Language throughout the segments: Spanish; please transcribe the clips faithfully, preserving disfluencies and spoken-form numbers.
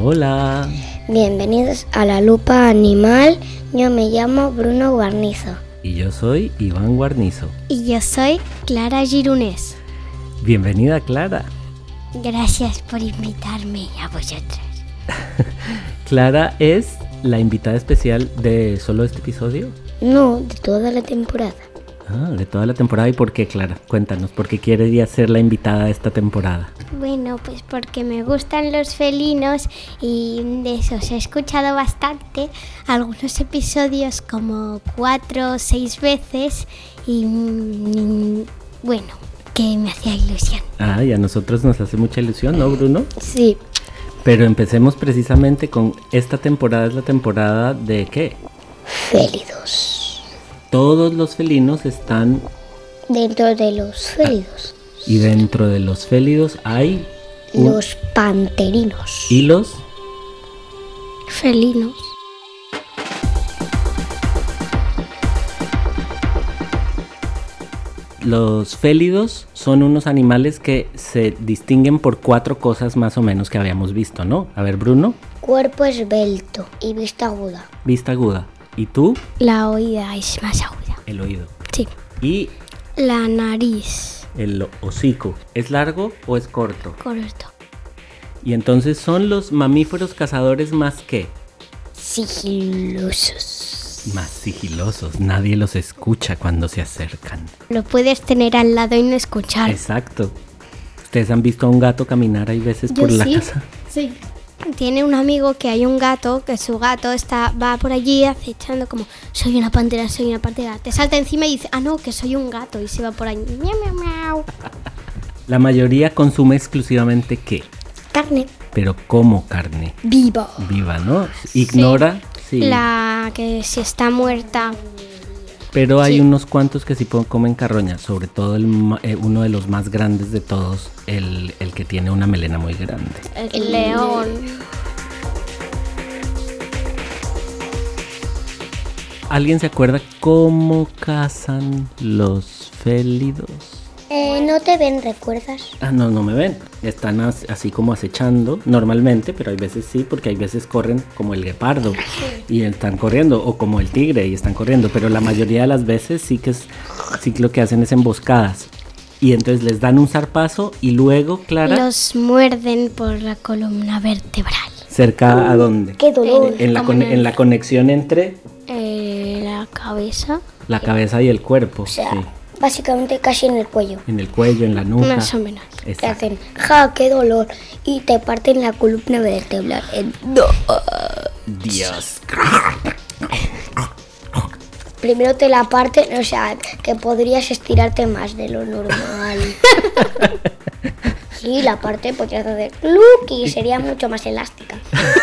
hola. Bienvenidos a La Lupa Animal. Yo me llamo Bruno Guarnizo. Y yo soy Iván Guarnizo. Y yo soy Clara Gironès. Bienvenida, Clara. Gracias por invitarme a vosotros. Clara es la invitada especial de solo este episodio. No, de toda la temporada. Ah, de toda la temporada. ¿Y por qué, Clara? Cuéntanos, ¿por qué quieres ser la invitada de esta temporada? Bueno, pues porque me gustan los felinos y de esos he escuchado bastante, algunos episodios como cuatro o seis veces y mmm, bueno, que me hacía ilusión. Ah, y a nosotros nos hace mucha ilusión, ¿no, Bruno? Sí. Pero empecemos precisamente con esta temporada, es la temporada de ¿qué? Félidos. Todos los felinos están dentro de los félidos. Y dentro de los félidos hay un... los panterinos. ¿Y los? Felinos. Los félidos son unos animales que se distinguen por cuatro cosas más o menos que habíamos visto, ¿no? A ver, Bruno. Cuerpo esbelto y vista aguda. Vista aguda. ¿Y tú? La oída es más aguda. El oído. Sí. ¿Y? La nariz. El hocico. ¿Es largo o es corto? Corto. Y entonces son los mamíferos cazadores más ¿qué? Sigilosos. Más sigilosos. Nadie los escucha cuando se acercan. Lo puedes tener al lado y no escuchar. Exacto. ¿Ustedes han visto a un gato caminar hay veces Yo por la sí. casa? Sí. Tiene un amigo que hay un gato, que su gato está va por allí acechando como soy una pantera, soy una pantera. Te salta encima y dice, ah no, que soy un gato y se va por allí. Miau, miau, miau. La mayoría consume exclusivamente ¿qué? Carne. Pero ¿cómo carne? Viva. Viva, ¿no? Ignora. Sí. Sí. La que si está muerta. Pero hay sí. unos cuantos que sí comen carroña, sobre todo el, eh, uno de los más grandes de todos, el, el que tiene una melena muy grande. El, el león. ¿Alguien se acuerda cómo cazan los félidos? Eh, no te ven, ¿recuerdas? Ah, no, no me ven. Están as, así como acechando normalmente, pero hay veces sí, porque hay veces corren como el guepardo y están corriendo, o como el tigre y están corriendo, pero la mayoría de las veces sí que es, sí que lo que hacen es emboscadas. Y entonces les dan un zarpazo y luego, Clara... Los muerden por la columna vertebral. ¿Cerca a dónde? ¡Qué dolor! En la, con, en la conexión entre... Eh, la cabeza. La cabeza y el cuerpo, o sea, sí. Básicamente casi en el cuello. En el cuello, en la nuca. Más o menos. Te hacen, ja, qué dolor. Y te parten la columna vertebral. No. Dios. Primero te la parten, o sea, que podrías estirarte más de lo normal. Sí, la parte podrías hacer cluck y sería mucho más elástica.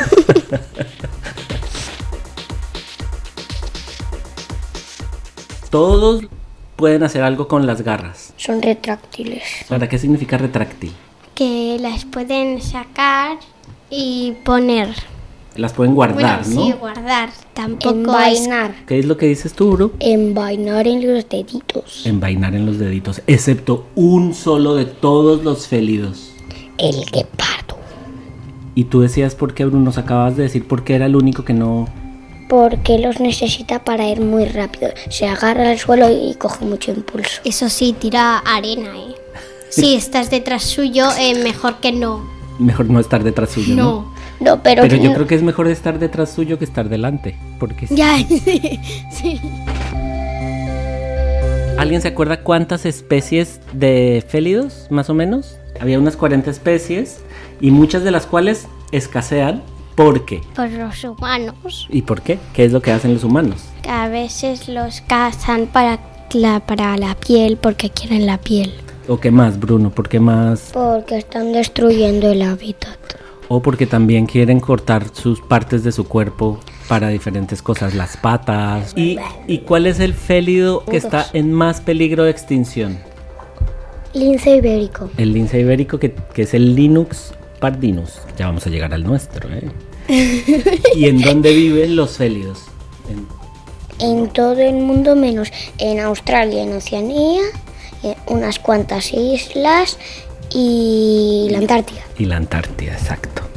Todos pueden hacer algo con las garras. Son retráctiles. ¿Para qué significa retráctil? Que las pueden sacar y poner. Las pueden guardar, bueno, ¿no? sí, guardar. Tampoco Envainar. es... ¿Qué es lo que dices tú, Bru? Envainar en los deditos. Envainar en los deditos, excepto un solo de todos los félidos. El guepardo. Y tú decías por qué, Bruno, nos acabas de decir por qué era el único que no... Porque los necesita para ir muy rápido. Se agarra al suelo y coge mucho impulso. Eso sí, tira arena, ¿eh? Si estás detrás suyo, eh, mejor que no. Mejor no estar detrás suyo, ¿no? No. No, pero... Pero yo no. creo que es mejor estar detrás suyo que estar delante. Porque sí. Ya, sí, sí. ¿Alguien se acuerda cuántas especies de félidos, más o menos? Había unas cuarenta especies y muchas de las cuales escasean. ¿Por qué? Por los humanos. ¿Y por qué? ¿Qué es lo que hacen los humanos? A veces los cazan para la, para la piel porque quieren la piel. ¿O qué más, Bruno? ¿Por qué más? Porque están destruyendo el hábitat. O porque también quieren cortar sus partes de su cuerpo para diferentes cosas, las patas. ¿Y, ¿y cuál es el félido que está en más peligro de extinción? Lince ibérico. El lince ibérico, que, que es el Linux pardinus. Ya vamos a llegar al nuestro, ¿eh? ¿Y en dónde viven los félidos? En... en todo el mundo menos en Australia, en Oceanía, en unas cuantas islas y la Antártida. Y la Antártida, exacto.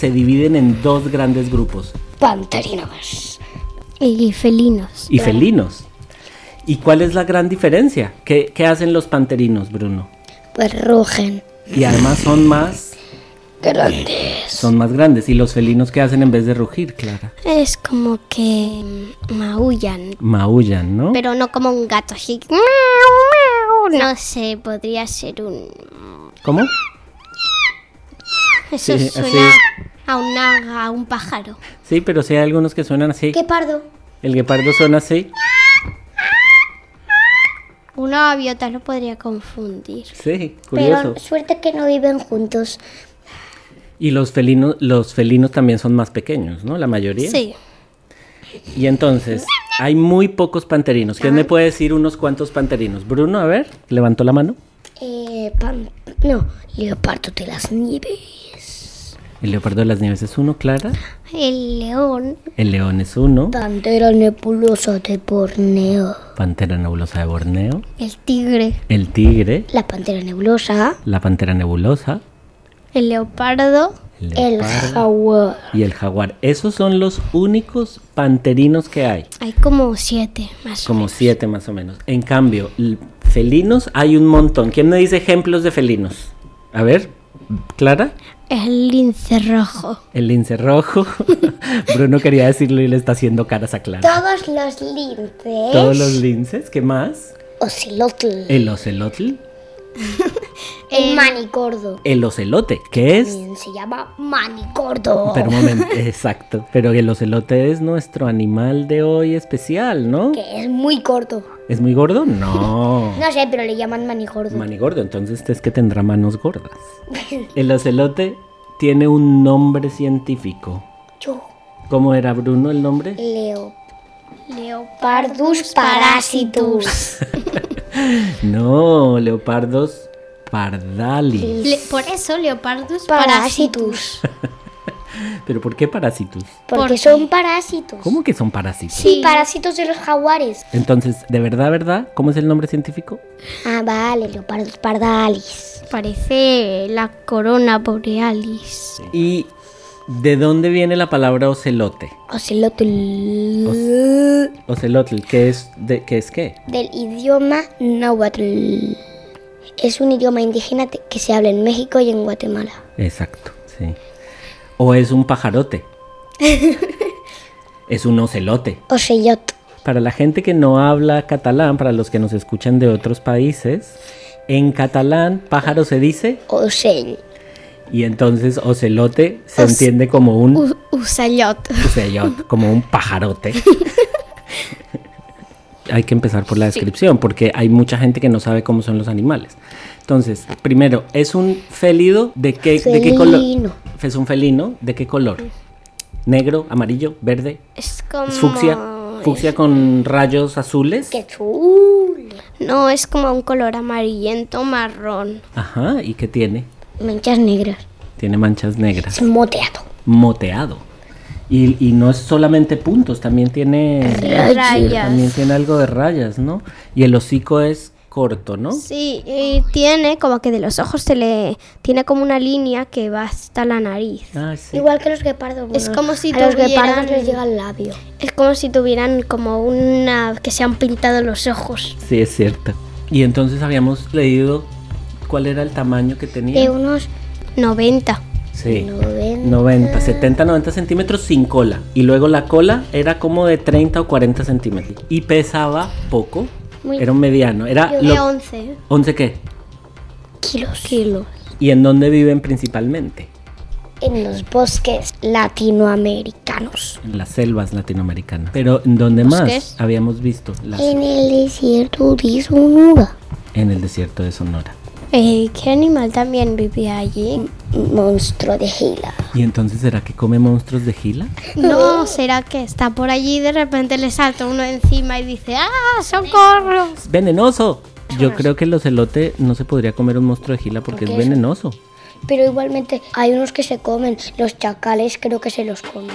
se dividen en dos grandes grupos. Panterinos. Y felinos. Y felinos. ¿Y cuál es la gran diferencia? ¿Qué, qué hacen los panterinos, Bruno? Pues rugen. Y además son más... Grandes. Son más grandes. ¿Y los felinos qué hacen en vez de rugir, Clara? Es como que maullan, Maullan, ¿no? pero no como un gato así. No sé, podría ser un... ¿Cómo? Eso Sí, suena así. a, una, a un pájaro. Sí, pero sí hay algunos que suenan así. ¿Qué pardo? El guepardo suena así. Una gaviota lo podría confundir. Sí, curioso. Pero suerte que no viven juntos. Y los felinos, los felinos también son más pequeños, ¿no? La mayoría. Sí. Y entonces, hay muy pocos panterinos. ¿Quién me puede decir unos cuantos panterinos? Bruno, a ver, levantó la mano. Eh, pan... No, leopardo de las nieves. El leopardo de las nieves es uno, Clara. El león. El león es uno. Pantera nebulosa de Borneo. Pantera nebulosa de Borneo. El tigre. El tigre. La pantera nebulosa. La pantera nebulosa. El leopardo. El El leopardo jaguar. y el jaguar. Esos son los únicos panterinos que hay. Hay como siete más o Como menos. siete más o menos. En cambio, l- felinos hay un montón. ¿Quién me dice ejemplos de felinos? A ver, Clara. El lince rojo. El lince rojo. Bruno quería decirlo y le está haciendo caras a Clara. Todos los linces. Todos los linces. ¿Qué más? Ocelotl. El ocelotl. El manicordo. El ocelote. ¿Qué es? También se llama manicordo. Pero un momento, exacto. Pero el ocelote es nuestro animal de hoy especial, ¿no? Que es muy corto. ¿Es muy gordo? No. No sé, pero le llaman manigordo. Manigordo, entonces es que tendrá manos gordas. El ocelote tiene un nombre científico. Yo. ¿Cómo era, Bruno, el nombre? Leo. Leopardus Pardus parasitus. No, leopardos pardalis. Le- por eso, Leopardus Parasitus. parasitus. ¿Pero por qué parásitos? Porque ¿Por qué? son parásitos. ¿Cómo que son parásitos? Sí, parásitos de los jaguares. Entonces, ¿de verdad, verdad? ¿Cómo es el nombre científico? Ah, vale, leopardos pardalis. Parece la corona borealis. ¿Y de dónde viene la palabra ocelote? Ocelotl. Ocelotl, ¿qué es, de, ¿qué es qué? Del idioma náhuatl. Es un idioma indígena te- que se habla en México y en Guatemala. Exacto, sí. ¿O es un pajarote? Es un ocelote. Ocellot. Para la gente que no habla catalán, para los que nos escuchan de otros países, en catalán pájaro se dice Ocell. y entonces ocelote se Os- entiende como un U- Usayot. ocellot, como un pajarote. Hay que empezar por la descripción porque hay mucha gente que no sabe cómo son los animales. Entonces, primero, ¿es un félido de qué, de qué color? Felino. Es un felino, ¿de qué color? ¿Negro, amarillo, verde? Es como... ¿Es fucsia? ¿Fucsia con rayos azules? ¡Qué chulo! No, es como un color amarillento marrón. Ajá, ¿y qué tiene? Manchas negras. Tiene manchas negras. Es moteado. Moteado. Y, y no es solamente puntos, también tiene Rayas. también tiene algo de rayas, ¿no? Y el hocico es corto, ¿no? Sí, y tiene como que de los ojos se le... Tiene como una línea que va hasta la nariz. Ah, sí. Igual que los guepardos. Es bueno, como si a los tuvieran- guepardos les llega el labio. Es como si tuvieran como una... que se han pintado los ojos. Sí, es cierto. Y entonces habíamos leído cuál era el tamaño que tenía. De unos noventa. Sí. noventa. noventa, setenta, noventa centímetros sin cola. Y luego la cola era como de treinta o cuarenta centímetros. Y pesaba poco. Muy- Era un mediano. Era De lo- once ¿once qué? kilos. kilos. ¿Y en dónde viven principalmente? En los bosques latinoamericanos. En las selvas latinoamericanas. Pero ¿en dónde más ¿Bosques? habíamos visto? Las- En el desierto de Sonora. en el desierto de Sonora. Eh, ¿Qué animal también vivía allí? Monstruo de Gila. ¿Y entonces será que come monstruos de Gila? No, será que está por allí y de repente le salta uno encima y dice ¡ah, socorro! ¡Es venenoso! Yo creo que el ocelote no se podría comer un monstruo de Gila porque ¿Por es qué? venenoso. Pero igualmente hay unos que se comen. Los chacales creo que se los comen.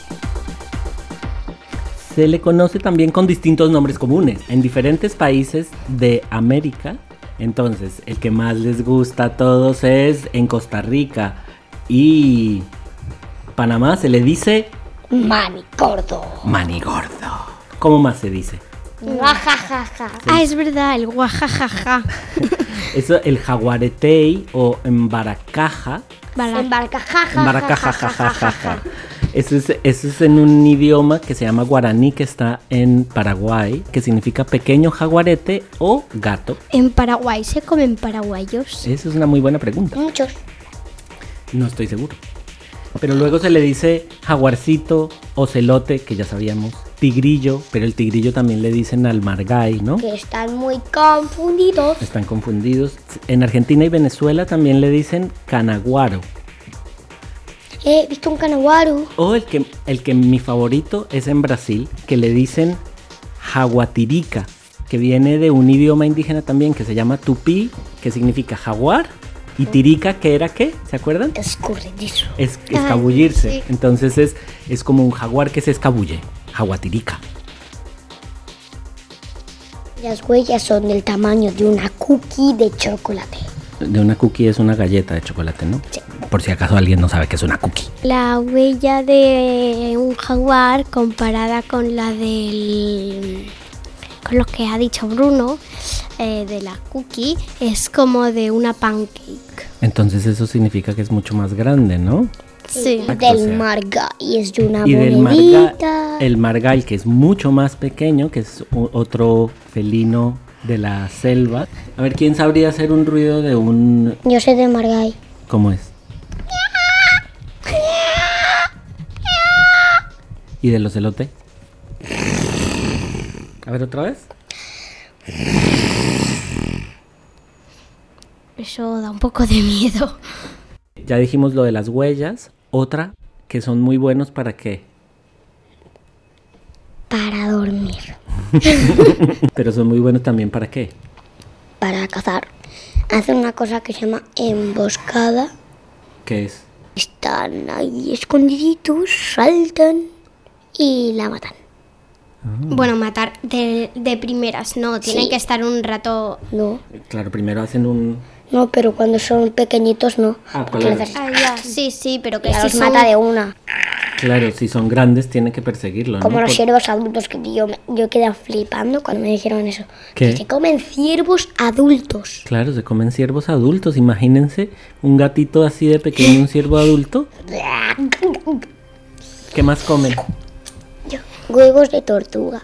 Se le conoce también con distintos nombres comunes en diferentes países de América. Entonces, el que más les gusta a todos es en Costa Rica y Panamá se le dice Manigordo. manigordo. ¿Cómo más se dice? Guajajaja. Ah, es verdad, el guajajaja. Eso, el jaguaretey o embaracaja. Embarcajaja. Embaracajajajaja. Eso es, eso es en un idioma que se llama guaraní, que está en Paraguay, que significa pequeño jaguarete o gato. ¿En Paraguay se comen paraguayos? Esa es una muy buena pregunta. Muchos. No estoy seguro. Pero luego se le dice jaguarcito, ocelote, que ya sabíamos, tigrillo, pero el tigrillo también le dicen al margay, ¿no? Que están muy confundidos. Están confundidos. En Argentina y Venezuela también le dicen canaguaro. He visto un canaguaro. O el que, el que mi favorito es en Brasil, que le dicen jaguatirica, que viene de un idioma indígena también que se llama tupí, que significa jaguar, y tirica, que era ¿qué? ¿Se acuerdan? Escurridizo. Es escabullirse. Ay, sí. Entonces es, es como un jaguar que se escabulle. Jaguatirica. Las huellas son del tamaño de una cookie de chocolate. De una cookie es una galleta de chocolate, ¿no? Sí. Por si acaso alguien no sabe qué es una cookie. La huella de un jaguar comparada con la del... con lo que ha dicho Bruno, eh, de la cookie, es como de una pancake. Entonces eso significa que es mucho más grande, ¿no? Sí. Exacto, o Del sea. margay es de una Y del monedita. marga, el margay, que es mucho más pequeño, que es u- otro felino de la selva. A ver, ¿quién sabría hacer un ruido de un... Yo sé de margay. ¿Cómo es? ¿Y del ocelote? A ver, ¿otra vez? Eso da un poco de miedo. Ya dijimos lo de las huellas. Otra, que son muy buenos para qué. Para dormir. Pero son muy buenos también para qué. Para cazar. Hacen una cosa que se llama emboscada. ¿Qué es? Están ahí escondiditos, saltan y la matan. Bueno, matar de, de primeras, no, tienen Sí. que estar un rato... No, Claro, primero hacen un... no, pero cuando son pequeñitos no. Ah, Porque claro. les haces- Ah, ya, sí, sí, pero que ya si los son... mata de una. Claro, si son grandes tienen que perseguirlo, ¿no? Como los Por- ciervos adultos, que yo, me- yo quedé flipando cuando me dijeron eso. ¿Qué? Que se comen ciervos adultos. Claro, se comen ciervos adultos. Imagínense un gatito así de pequeño, un ciervo adulto. ¿Qué más comen? Huevos de tortuga.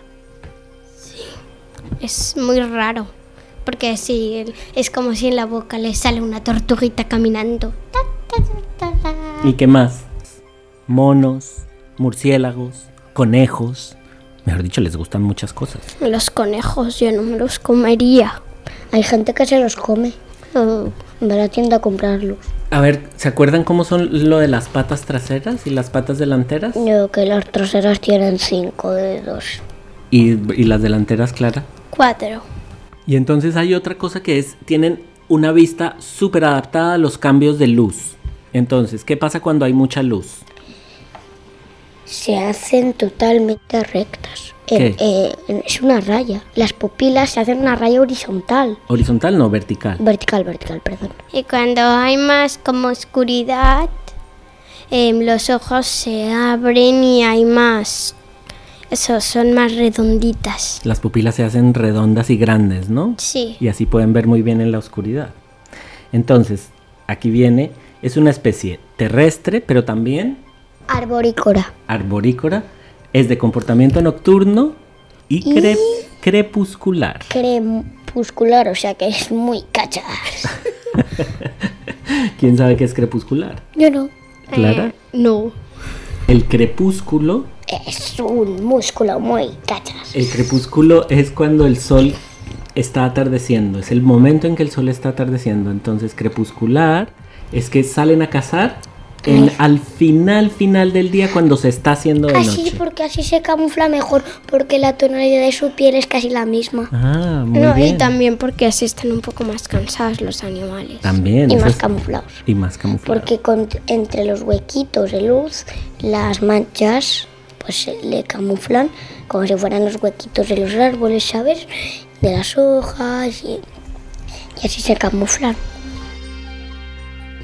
Es muy raro, porque sí, el- es como si en la boca le sale una tortuguita caminando. Ta, ta, ta, ta, ta. ¿Y qué más? Monos, murciélagos, conejos. Mejor dicho, les gustan muchas cosas. Los conejos yo no me los comería. Hay gente que se los come. Oh, Va a la tienda a comprarlos. A ver, ¿se acuerdan cómo son lo de las patas traseras y las patas delanteras? Yo que las traseras tienen cinco dedos. Y, y las delanteras, Clara. cuatro. Y entonces hay otra cosa que es, tienen una vista súper adaptada a los cambios de luz. Entonces, ¿qué pasa cuando hay mucha luz? Se hacen totalmente rectas. ¿Qué? Eh, eh, es una raya. Las pupilas se hacen una raya horizontal. Horizontal, no, vertical. Vertical, vertical, perdón. Y cuando hay más como oscuridad, em, los ojos se abren y hay más... Eso, son más redonditas. Las pupilas se hacen redondas y grandes, ¿no? Sí. Y así pueden ver muy bien en la oscuridad. Entonces, aquí viene, es una especie terrestre, pero también Arborícora. arborícola, es de comportamiento nocturno y cre- crepuscular. Crepuscular, o sea que es muy cachas. ¿Quién sabe qué es crepuscular? Yo no. ¿Clara? Eh, no. El crepúsculo, Es un músculo muy cachas. el crepúsculo es cuando el sol está atardeciendo, es el momento en que el sol está atardeciendo. Entonces, crepuscular es que salen a cazar en, al final, final del día cuando se está haciendo de Así, noche. porque así se camufla mejor, porque la tonalidad de su piel es casi la misma. Ah, muy No, bien. y también porque así están un poco más cansados los animales. También. Y eso más es- camuflados. Y más camuflado. Porque con- entre los huequitos de luz, las manchas, pues se le camuflan como si fueran los huequitos de los árboles, ¿sabes? De las hojas y, y así se camuflan.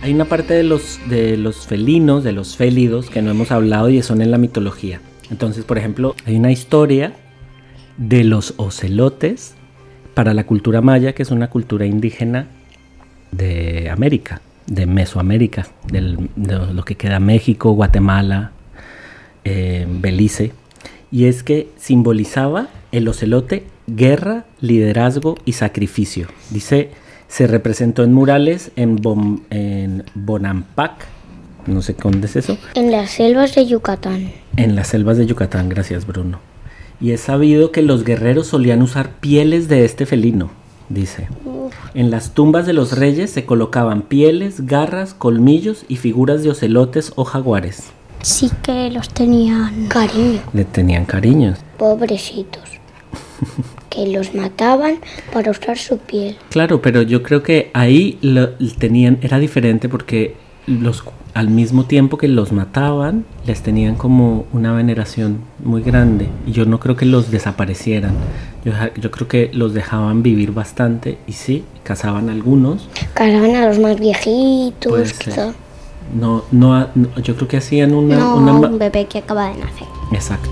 hay una parte de los, de los felinos, de los félidos, que no hemos hablado y son en la mitología. Entonces, por ejemplo, hay una historia de los ocelotes para la cultura maya, que es una cultura indígena de América, de Mesoamérica, del, de lo que queda México, Guatemala, eh, Belice. Y es que simbolizaba el ocelote guerra, liderazgo y sacrificio. Dice, se representó en murales en, Bom, en Bonampak, no sé dónde es eso. En las selvas de Yucatán. En las selvas de Yucatán, gracias Bruno. Y es sabido que los guerreros solían usar pieles de este felino, dice. Uf. En las tumbas de los reyes se colocaban pieles, garras, colmillos y figuras de ocelotes o jaguares. Sí que los tenían cariño. Le tenían cariños. Pobrecitos. Que los mataban para usar su piel. Claro, pero yo creo que ahí lo tenían, era diferente porque los, al mismo tiempo que los mataban, les tenían como una veneración muy grande. Y yo no creo que los desaparecieran. Yo, yo creo que los dejaban vivir bastante y sí, cazaban a algunos. Cazaban a los más viejitos, pues, quizá. Eh, no, no, no, yo creo que hacían una... No, una un bebé que acaba de nacer. Exacto.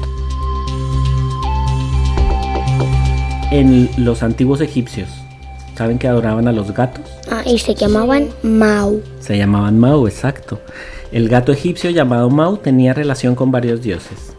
En los antiguos egipcios, ¿saben que adoraban a los gatos? Ah, y se llamaban sí. Mau. Se llamaban Mau, exacto. El gato egipcio llamado Mau tenía relación con varios dioses.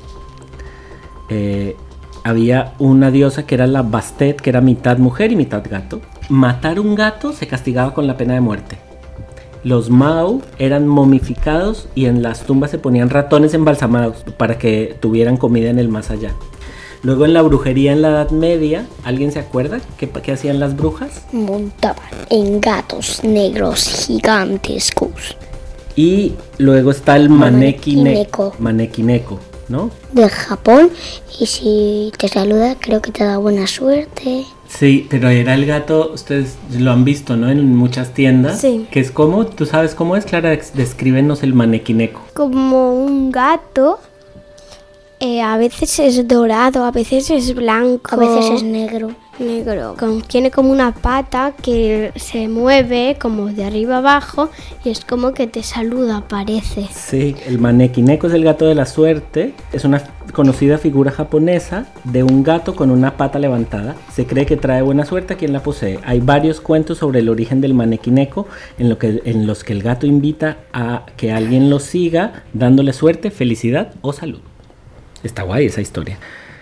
Eh, había una diosa que era la Bastet, que era mitad mujer y mitad gato. Matar un gato se castigaba con la pena de muerte. Los Mau eran momificados y en las tumbas se ponían ratones embalsamados para que tuvieran comida en el más allá. Luego en la brujería en la Edad Media, ¿alguien se acuerda qué, qué hacían las brujas? Montaban en gatos negros gigantescos. Y luego está el maneki-neko, maneki-neko, ¿no? De Japón, y si te saluda creo que te da buena suerte. Sí, pero era el gato, ustedes lo han visto, ¿no? En muchas tiendas. Sí. Que es como, ¿tú sabes cómo es, Clara? Descríbenos el maneki-neko. Como un gato. Eh, a veces es dorado, a veces es blanco. A veces es negro. Negro. Con, tiene como una pata que se mueve como de arriba abajo y es como que te saluda, parece. Sí, el maneki-neko es el gato de la suerte. Es una conocida figura japonesa de un gato con una pata levantada. Se cree que trae buena suerte a quien la posee. Hay varios cuentos sobre el origen del maneki-neko en, lo que, en los que el gato invita a que alguien lo siga dándole suerte, felicidad o salud. Está guay esa historia.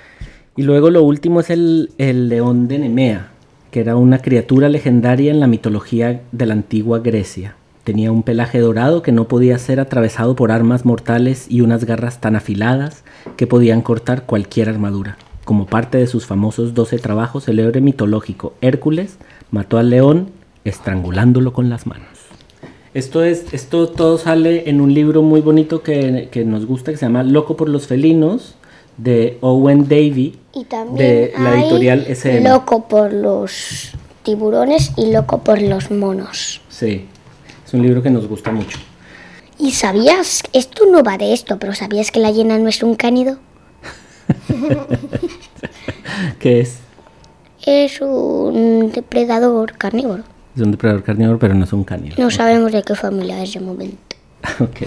Y luego lo último es el, el león de Nemea, que era una criatura legendaria en la mitología de la antigua Grecia. Tenía un pelaje dorado que no podía ser atravesado por armas mortales y unas garras tan afiladas que podían cortar cualquier armadura. Como parte de sus famosos doce trabajos, el héroe mitológico Hércules mató al león estrangulándolo con las manos. Esto, es, esto todo sale en un libro muy bonito que, que nos gusta, que se llama Loco por los felinos, de Owen Davey, y también de la editorial S M. Loco por los tiburones y Loco por los monos. Sí, es un libro que nos gusta mucho. ¿Y sabías? Esto no va de esto, pero ¿sabías que la hiena no es un cánido? ¿Qué es? Es un depredador carnívoro. Es un depredador carnívoro, pero no es un cánido. No okay. sabemos de qué familia es de momento. Ok.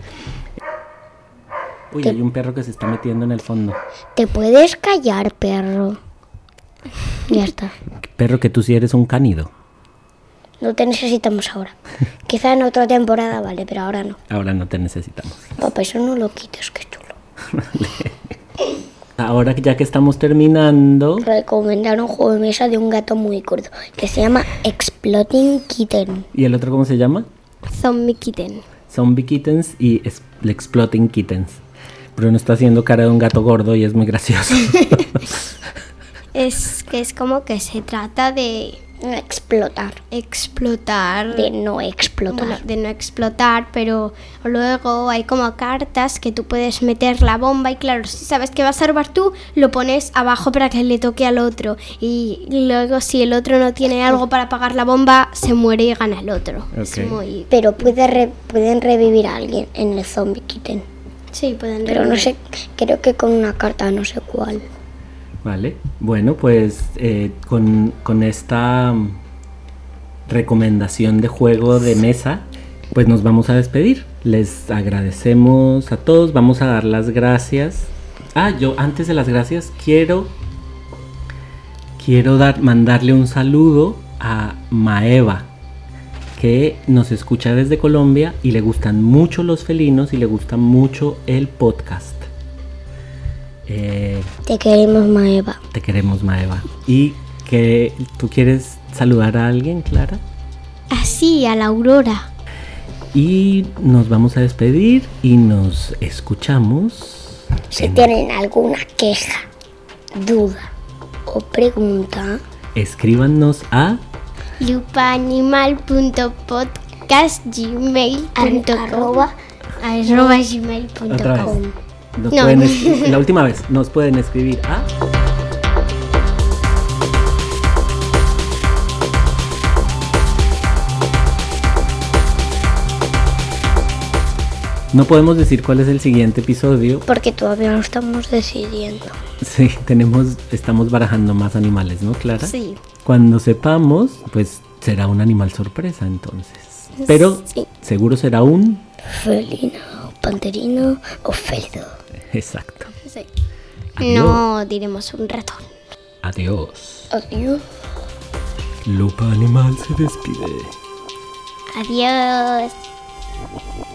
Uy, te... hay un perro que se está metiendo en el fondo. ¿Te puedes callar, perro? Ya está. Perro, que tú sí eres un cánido. No te necesitamos ahora. Quizá en otra temporada, vale, pero ahora no. Ahora no te necesitamos. Papá, eso no lo quites, que chulo. Vale. Ahora ya que estamos terminando... recomendar un juego de mesa de un gato muy gordo que se llama Exploding Kitten. ¿Y el otro cómo se llama? Zombie Kitten. Zombie Kittens y Exploding Kittens. Bruno está haciendo cara de un gato gordo y es muy gracioso. Es que es como que se trata de... explotar. Explotar. De no explotar. Bueno, de no explotar, pero luego hay como cartas que tú puedes meter la bomba y claro, si sabes que vas a robar tú, lo pones abajo para que le toque al otro. Y luego si el otro no tiene algo para apagar la bomba, se muere y gana el otro. Okay. Es muy... Pero puede re- pueden revivir a alguien en el Zombie Kitten. Sí, pueden revivir. Pero no sé, creo que con una carta, no sé cuál. Vale, bueno, pues eh, con, con esta recomendación de juego de mesa pues nos vamos a despedir. Les agradecemos a todos. Vamos a dar las gracias. Ah, yo antes de las gracias quiero quiero dar mandarle un saludo a Maeva, que nos escucha desde Colombia y le gustan mucho los felinos y le gusta mucho el podcast. Eh, Te queremos, Maeva. Te queremos, Maeva. ¿Y que tú quieres saludar a alguien, Clara? Así, a la Aurora. Y nos vamos a despedir y nos escuchamos. Si en... tienen alguna queja, duda o pregunta, escríbanos a lupaanimal punto podcast gmail punto com arroba, arroba gmail punto Otra vez. com. Nos No. pueden es- la última vez nos pueden escribir a no podemos decir cuál es el siguiente episodio. porque todavía no estamos decidiendo. Sí, tenemos, estamos barajando más animales, ¿no, Clara? Sí. Cuando sepamos, pues será un animal sorpresa entonces. Pero Sí. seguro será un... Felino, panterino o félido. Exacto. Sí. Adiós. No diremos un ratón. Adiós. Adiós. Lupa Animal se despide. Adiós.